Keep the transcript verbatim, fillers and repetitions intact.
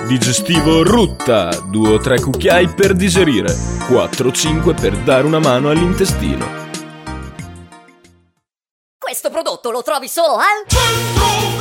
Digestivo Rutta, due o tre cucchiai per digerire, quattro cinque per dare una mano all'intestino. Questo prodotto lo trovi solo al Centro